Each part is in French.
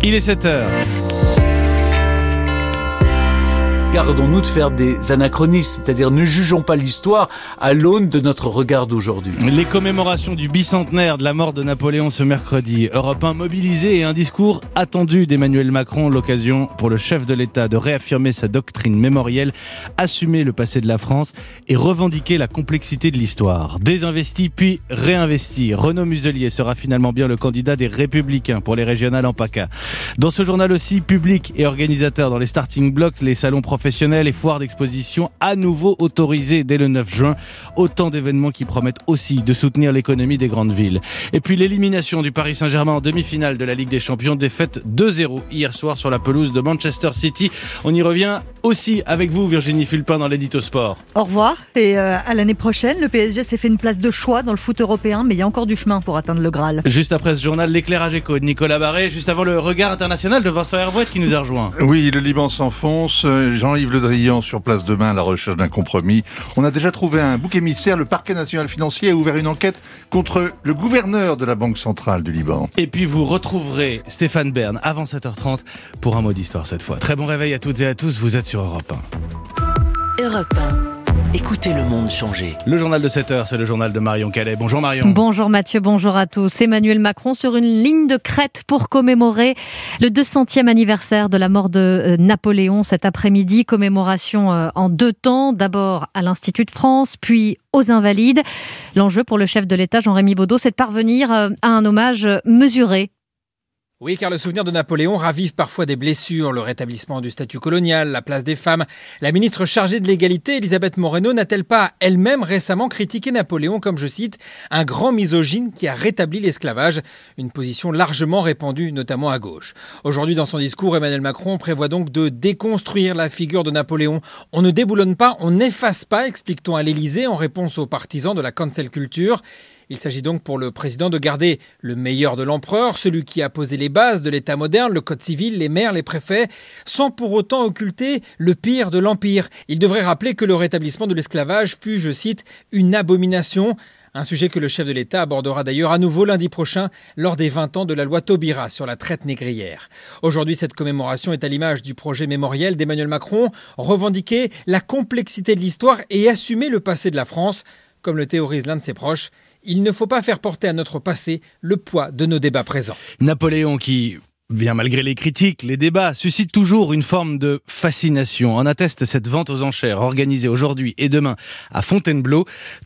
Il est 7h. Gardons-nous de faire des anachronismes, c'est-à-dire ne jugeons pas l'histoire à l'aune de notre regard d'aujourd'hui. Les commémorations du bicentenaire de la mort de Napoléon ce mercredi. Europe 1 mobilisé et un discours attendu d'Emmanuel Macron, l'occasion pour le chef de l'État de réaffirmer sa doctrine mémorielle, assumer le passé de la France et revendiquer la complexité de l'histoire. Désinvesti puis réinvesti. Renaud Muselier sera finalement bien le candidat des Républicains pour les régionales en PACA. Dans ce journal aussi, public et organisateur dans les starting blocks, les salons professionnels et foires d'exposition à nouveau autorisés dès le 9 juin. Autant d'événements qui promettent aussi de soutenir l'économie des grandes villes. Et puis l'élimination du Paris Saint-Germain en demi-finale de la Ligue des Champions, défaite 2-0 hier soir sur la pelouse de Manchester City. On y revient aussi avec vous, Virginie Fulpin, dans l'édito sport. Au revoir et à l'année prochaine. Le PSG s'est fait une place de choix dans le foot européen, mais il y a encore du chemin pour atteindre le Graal. Juste après ce journal, l'éclairage écho de Nicolas Barré, juste avant le regard international de Vincent Hervouet qui nous a rejoint. Oui, le Liban s'enfonce. Jean-Yves Le Drian sur place demain à la recherche d'un compromis. On a déjà trouvé un bouc émissaire. Le parquet national financier a ouvert une enquête contre le gouverneur de la Banque centrale du Liban. Et puis vous retrouverez Stéphane Bern avant 7h30 pour un mot d'histoire cette fois. Très bon réveil à toutes et à tous, vous êtes sur Europe 1. Europe 1. Écoutez le monde changer. Le journal de 7h, c'est le journal de Marion Calais. Bonjour Marion. Bonjour Mathieu, bonjour à tous. Emmanuel Macron sur une ligne de crête pour commémorer le 200e anniversaire de la mort de Napoléon cet après-midi. Commémoration en deux temps, d'abord à l'Institut de France, puis aux Invalides. L'enjeu pour le chef de l'État, Jean-Rémy Baudot, c'est de parvenir à un hommage mesuré. Oui, car le souvenir de Napoléon ravive parfois des blessures, le rétablissement du statut colonial, la place des femmes. La ministre chargée de l'égalité, Elisabeth Moreno, n'a-t-elle pas elle-même récemment critiqué Napoléon comme, je cite, un grand misogyne qui a rétabli l'esclavage, une position largement répandue, notamment à gauche. Aujourd'hui, dans son discours, Emmanuel Macron prévoit donc de déconstruire la figure de Napoléon. On ne déboulonne pas, on n'efface pas, explique-t-on à l'Élysée en réponse aux partisans de la cancel culture. Il s'agit donc pour le président de garder le meilleur de l'empereur, celui qui a posé les bases de l'État moderne, le code civil, les maires, les préfets, sans pour autant occulter le pire de l'Empire. Il devrait rappeler que le rétablissement de l'esclavage fut, je cite, une abomination. Un sujet que le chef de l'État abordera d'ailleurs à nouveau lundi prochain lors des 20 ans de la loi Taubira sur la traite négrière. Aujourd'hui, cette commémoration est à l'image du projet mémoriel d'Emmanuel Macron, revendiquer la complexité de l'histoire et assumer le passé de la France, comme le théorise l'un de ses proches. Il ne faut pas faire porter à notre passé le poids de nos débats présents. Napoléon qui, bien malgré les critiques, les débats, suscite toujours une forme de fascination. En atteste cette vente aux enchères organisée aujourd'hui et demain à Fontainebleau.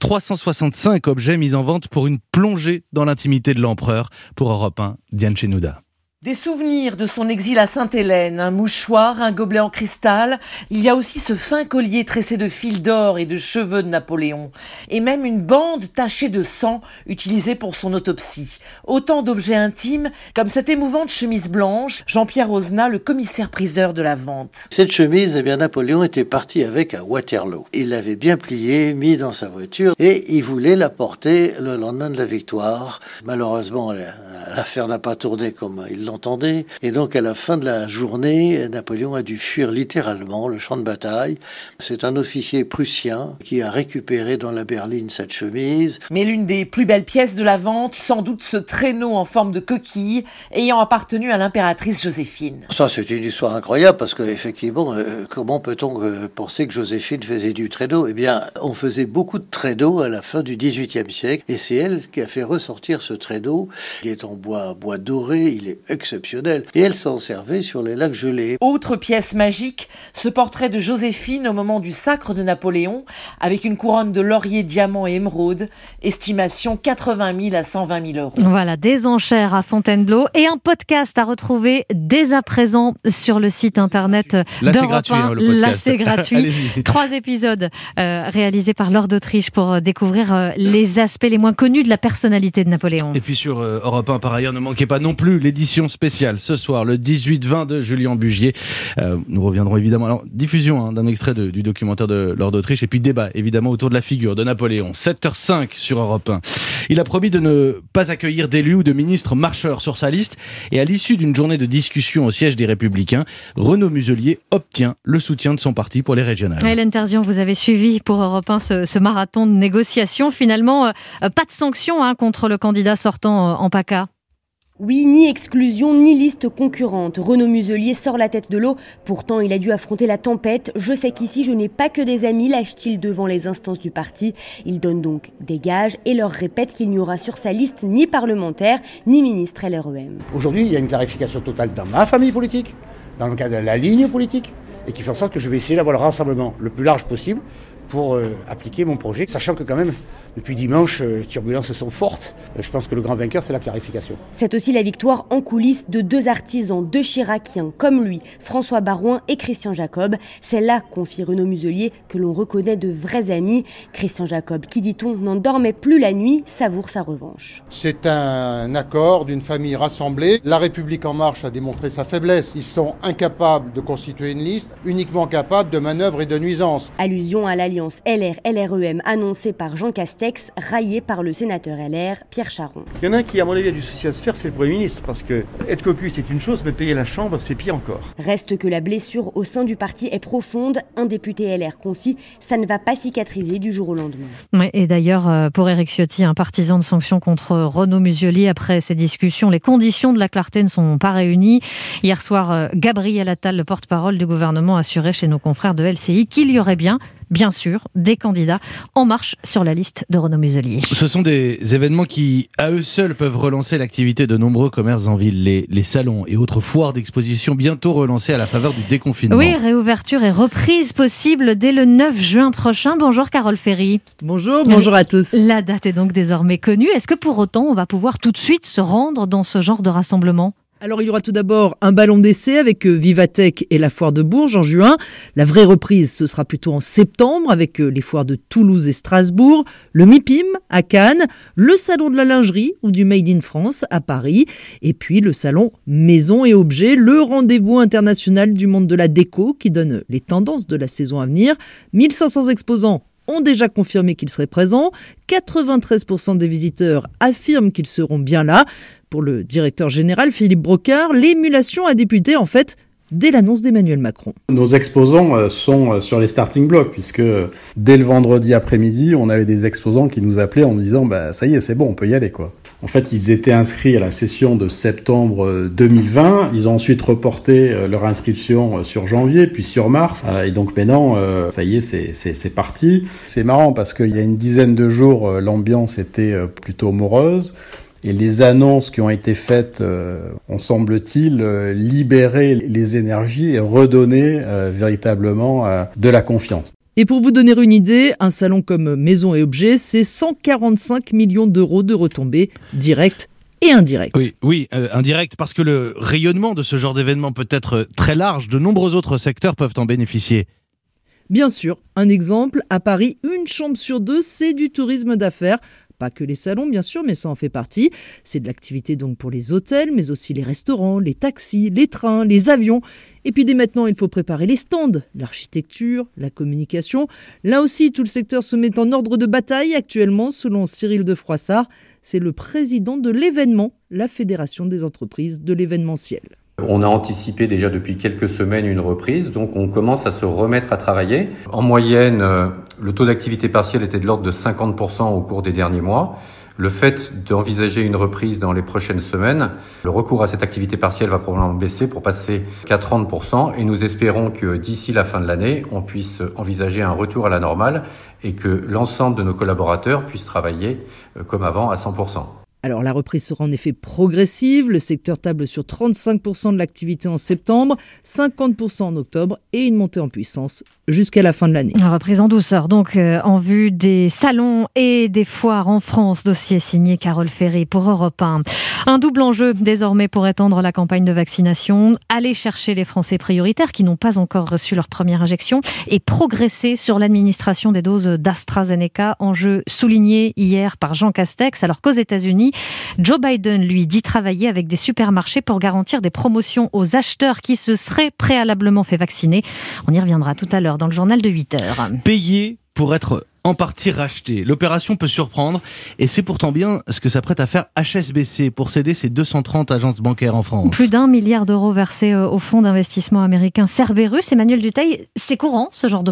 365 objets mis en vente pour une plongée dans l'intimité de l'empereur. Pour Europe 1, Diane Chenouda. Des souvenirs de son exil à Sainte-Hélène, un mouchoir, un gobelet en cristal. Il y a aussi ce fin collier tressé de fils d'or et de cheveux de Napoléon. Et même une bande tachée de sang utilisée pour son autopsie. Autant d'objets intimes, comme cette émouvante chemise blanche. Jean-Pierre Ozna, le commissaire-priseur de la vente. Cette chemise, Napoléon était parti avec à Waterloo. Il l'avait bien pliée, mis dans sa voiture et il voulait la porter le lendemain de la victoire. Malheureusement, l'affaire n'a pas tourné comme il l'entendait. Et donc, à la fin de la journée, Napoléon a dû fuir littéralement le champ de bataille. C'est un officier prussien qui a récupéré dans la berline cette chemise. Mais l'une des plus belles pièces de la vente, sans doute ce traîneau en forme de coquille, ayant appartenu à l'impératrice Joséphine. Ça, c'est une histoire incroyable parce qu'effectivement, comment peut-on penser que Joséphine faisait du traîneau ? Eh bien, on faisait beaucoup de traîneaux à la fin du XVIIIe siècle et c'est elle qui a fait ressortir ce traîneau. Il est en bois doré, il est exceptionnel. Et elle s'en servait sur les lacs gelés. Autre pièce magique, ce portrait de Joséphine au moment du sacre de Napoléon, avec une couronne de laurier, diamant et émeraude, estimation 80 000 à 120 000 euros. Voilà, des enchères à Fontainebleau et un podcast à retrouver dès à présent sur le site internet d'Europe 1. Là, c'est gratuit. 3 épisodes réalisés par Laure d'Autriche pour découvrir les aspects les moins connus de la personnalité de Napoléon. Et puis sur Europe 1, par ailleurs, ne manquez pas non plus l'édition spéciale ce soir, le 18-20 de Julien Bugier. Nous reviendrons évidemment, alors, diffusion d'un extrait du documentaire de Laure d'Autriche et puis débat évidemment autour de la figure de Napoléon. 7h05 sur Europe 1. Il a promis de ne pas accueillir d'élus ou de ministres marcheurs sur sa liste et à l'issue d'une journée de discussion au siège des Républicains, Renaud Muselier obtient le soutien de son parti pour les régionales. Hélène Terzian, vous avez suivi pour Europe 1 ce marathon de négociations. Finalement, pas de sanctions contre le candidat sortant en PACA. Oui, ni exclusion, ni liste concurrente. Renaud Muselier sort la tête de l'eau. Pourtant, il a dû affronter la tempête. Je sais qu'ici, je n'ai pas que des amis, lâche-t-il devant les instances du parti. Il donne donc des gages et leur répète qu'il n'y aura sur sa liste ni parlementaire, ni ministre LREM. Aujourd'hui, il y a une clarification totale dans ma famille politique, dans le cadre de la ligne politique, et qui fait en sorte que je vais essayer d'avoir le rassemblement le plus large possible pour appliquer mon projet, sachant que quand même, depuis dimanche, les turbulences sont fortes. Je pense que le grand vainqueur, c'est la clarification. C'est aussi la victoire en coulisses de deux artisans, deux chiraciens, comme lui, François Barouin et Christian Jacob. C'est là, confie Renaud Muselier, que l'on reconnaît de vrais amis. Christian Jacob, qui dit-on, n'en dormait plus la nuit, savoure sa revanche. C'est un accord d'une famille rassemblée. La République En Marche a démontré sa faiblesse. Ils sont incapables de constituer une liste, uniquement capables de manœuvres et de nuisances. Allusion à l'alliance LR-LREM annoncée par Jean Castex, raillée par le sénateur LR, Pierre Charon. Il y en a un qui, à mon avis, a du souci à se faire, c'est le Premier ministre, parce que être cocu, c'est une chose, mais payer la chambre, c'est pire encore. Reste que la blessure au sein du parti est profonde. Un député LR confie, ça ne va pas cicatriser du jour au lendemain. Oui, et d'ailleurs, pour Éric Ciotti, un partisan de sanctions contre Renaud Muselier, après ces discussions, les conditions de la clarté ne sont pas réunies. Hier soir, Gabriel Attal, le porte-parole du gouvernement, assurait chez nos confrères de LCI qu'il y aurait bien sûr, des candidats en marche sur la liste de Renaud Muselier. Ce sont des événements qui, à eux seuls, peuvent relancer l'activité de nombreux commerces en ville. Les salons et autres foires d'exposition bientôt relancés à la faveur du déconfinement. Oui, réouverture et reprise possible dès le 9 juin prochain. Bonjour Carole Ferry. Bonjour à tous. La date est donc désormais connue. Est-ce que pour autant, on va pouvoir tout de suite se rendre dans ce genre de rassemblement ? Alors il y aura tout d'abord un ballon d'essai avec Vivatech et la foire de Bourges en juin. La vraie reprise, ce sera plutôt en septembre avec les foires de Toulouse et Strasbourg, le MIPIM à Cannes, le salon de la lingerie ou du Made in France à Paris, et puis le salon Maison et Objets, le rendez-vous international du monde de la déco qui donne les tendances de la saison à venir. 1500 exposants ont déjà confirmé qu'ils seraient présents. 93% des visiteurs affirment qu'ils seront bien là. Pour le directeur général Philippe Brocard, l'émulation a débuté en fait dès l'annonce d'Emmanuel Macron. Nos exposants sont sur les starting blocks puisque dès le vendredi après-midi, on avait des exposants qui nous appelaient en nous disant ça y est, c'est bon, on peut y aller quoi. En fait, ils étaient inscrits à la session de septembre 2020. Ils ont ensuite reporté leur inscription sur janvier, puis sur mars. Et donc maintenant, ça y est, c'est parti. C'est marrant parce qu'il y a une dizaine de jours, l'ambiance était plutôt morose. Et les annonces qui ont été faites ont, semble-t-il, libéré les énergies et redonné véritablement de la confiance. Et pour vous donner une idée, un salon comme Maison et Objets, c'est 145 millions d'euros de retombées directes et indirectes. Oui, indirect, parce que le rayonnement de ce genre d'événement peut être très large. De nombreux autres secteurs peuvent en bénéficier. Bien sûr, un exemple, à Paris, une chambre sur deux, c'est du tourisme d'affaires. Pas que les salons, bien sûr, mais ça en fait partie. C'est de l'activité donc pour les hôtels, mais aussi les restaurants, les taxis, les trains, les avions. Et puis dès maintenant, il faut préparer les stands, l'architecture, la communication. Là aussi, tout le secteur se met en ordre de bataille actuellement, selon Cyril de Froissart. C'est le président de l'événement, la Fédération des entreprises de l'événementiel. On a anticipé déjà depuis quelques semaines une reprise, donc on commence à se remettre à travailler. En moyenne, le taux d'activité partielle était de l'ordre de 50% au cours des derniers mois. Le fait d'envisager une reprise dans les prochaines semaines, le recours à cette activité partielle va probablement baisser pour passer qu'à 30%, et nous espérons que d'ici la fin de l'année, on puisse envisager un retour à la normale et que l'ensemble de nos collaborateurs puissent travailler comme avant à 100%. Alors la reprise sera en effet progressive, le secteur table sur 35% de l'activité en septembre, 50% en octobre et une montée en puissance jusqu'à la fin de l'année. La reprise en douceur, donc en vue des salons et des foires en France. Dossier signé Carole Ferry pour Europe 1. Un double enjeu désormais pour étendre la campagne de vaccination, aller chercher les Français prioritaires qui n'ont pas encore reçu leur première injection et progresser sur l'administration des doses d'AstraZeneca, enjeu souligné hier par Jean Castex, alors qu'aux États-Unis, Joe Biden, lui, dit travailler avec des supermarchés pour garantir des promotions aux acheteurs qui se seraient préalablement fait vacciner. On y reviendra tout à l'heure dans le journal de 8h. Payer pour être en partie racheté. L'opération peut surprendre et c'est pourtant bien ce que s'apprête à faire HSBC pour céder ses 230 agences bancaires en France. Plus d'1 milliard d'euros versés au fonds d'investissement américain Cerberus. Emmanuel Dutheil, c'est courant ce genre d'opération ?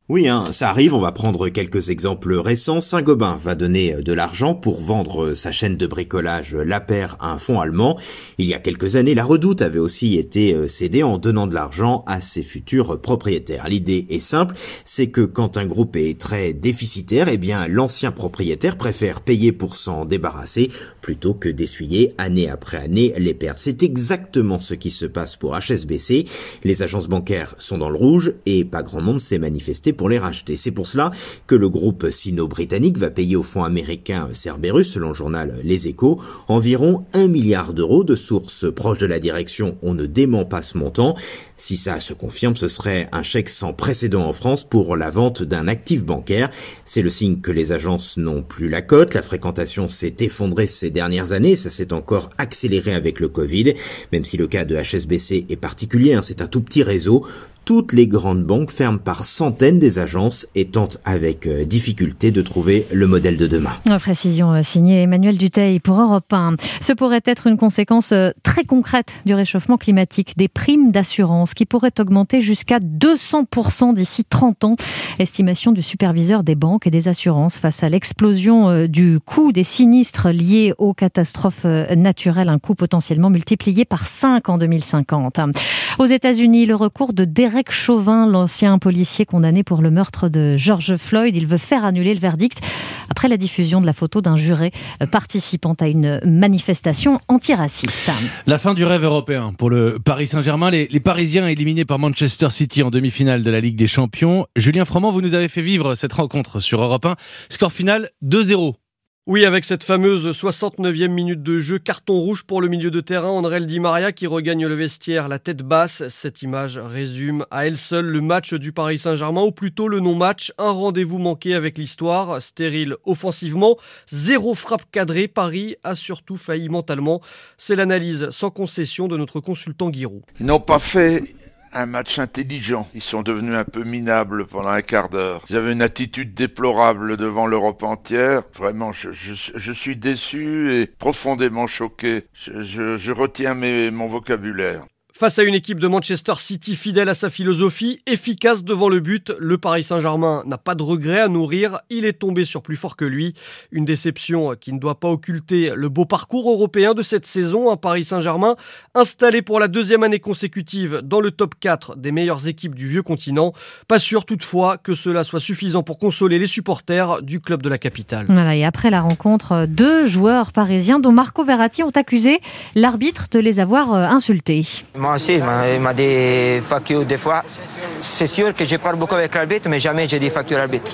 Oui, ça arrive, on va prendre quelques exemples récents. Saint-Gobain va donner de l'argent pour vendre sa chaîne de bricolage La Paire à un fonds allemand. Il y a quelques années, La Redoute avait aussi été cédée en donnant de l'argent à ses futurs propriétaires. L'idée est simple, c'est que quand un groupe est très déficitaire, eh bien l'ancien propriétaire préfère payer pour s'en débarrasser plutôt que d'essuyer année après année les pertes. C'est exactement ce qui se passe pour HSBC. Les agences bancaires sont dans le rouge et pas grand monde s'est manifesté pour les racheter. C'est pour cela que le groupe sino-britannique va payer au fonds américain Cerberus, selon le journal Les Échos, environ 1 milliard d'euros. De sources proches de la direction, on ne dément pas ce montant. Si ça se confirme, ce serait un chèque sans précédent en France pour la vente d'un actif bancaire. C'est le signe que les agences n'ont plus la cote. La fréquentation s'est effondrée ces dernières années. Ça s'est encore accéléré avec le Covid. Même si le cas de HSBC est particulier, c'est un tout petit réseau. Toutes les grandes banques ferment par centaines des agences et tentent avec difficulté de trouver le modèle de demain. Précision signée Emmanuel Dutheil pour Europe 1. Ce pourrait être une conséquence très concrète du réchauffement climatique, des primes d'assurance qui pourraient augmenter jusqu'à 200% d'ici 30 ans. Estimation du superviseur des banques et des assurances face à l'explosion du coût des sinistres liés aux catastrophes naturelles, un coût potentiellement multiplié par 5 en 2050. Aux États-Unis, le recours de Derek Chauvin, l'ancien policier condamné pour le meurtre de George Floyd, il veut faire annuler le verdict après la diffusion de la photo d'un juré participant à une manifestation antiraciste. La fin du rêve européen pour le Paris Saint-Germain. Les Parisiens éliminés par Manchester City en demi-finale de la Ligue des Champions. Julien Froment, vous nous avez fait vivre cette rencontre sur Europe 1. Score final 2-0. Oui, avec cette fameuse 69e minute de jeu, carton rouge pour le milieu de terrain, André Di Maria qui regagne le vestiaire la tête basse. Cette image résume à elle seule le match du Paris Saint-Germain, ou plutôt le non-match, un rendez-vous manqué avec l'histoire, stérile offensivement, 0 frappe cadrée, Paris a surtout failli mentalement. C'est l'analyse sans concession de notre consultant Giroud. Ils n'ont pas fait un match intelligent. Ils sont devenus un peu minables pendant un quart d'heure. Ils avaient une attitude déplorable devant l'Europe entière. Vraiment, je suis déçu et profondément choqué. Je retiens mon vocabulaire. Face à une équipe de Manchester City fidèle à sa philosophie, efficace devant le but, le Paris Saint-Germain n'a pas de regrets à nourrir, il est tombé sur plus fort que lui. Une déception qui ne doit pas occulter le beau parcours européen de cette saison. Un Paris Saint-Germain installé pour la 2e année consécutive dans le top 4 des meilleures équipes du vieux continent. Pas sûr toutefois que cela soit suffisant pour consoler les supporters du club de la capitale. Voilà, et après la rencontre, 2 joueurs parisiens dont Marco Verratti ont accusé l'arbitre de les avoir insultés. Moi aussi, il m'a dit fuck you des fois. C'est sûr que je parle beaucoup avec l'arbitre, mais jamais je dis fuck you à l'arbitre.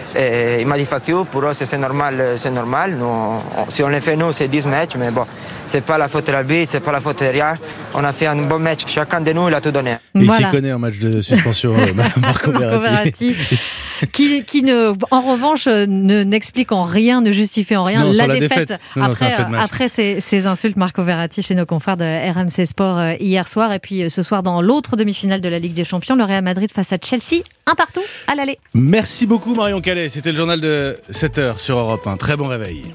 Il m'a dit fuck you, pour eux c'est normal. Nous, si on le fait nous, c'est 10 matchs, mais bon, c'est pas la faute de l'arbitre, c'est pas la faute de rien. On a fait un bon match, chacun de nous il a tout donné. Il s'y connaît en match de suspension, Marco Verratti. Qui ne, en revanche, n'explique en rien, ne justifie en rien la défaite. Après ces insultes, Marco Verratti chez nos confrères de RMC Sport hier soir. Et puis ce soir, dans l'autre demi-finale de la Ligue des Champions, le Real Madrid face à Chelsea, 1-1 à l'aller. Merci beaucoup Marion Calais. C'était le journal de 7h sur Europe 1. Très bon réveil.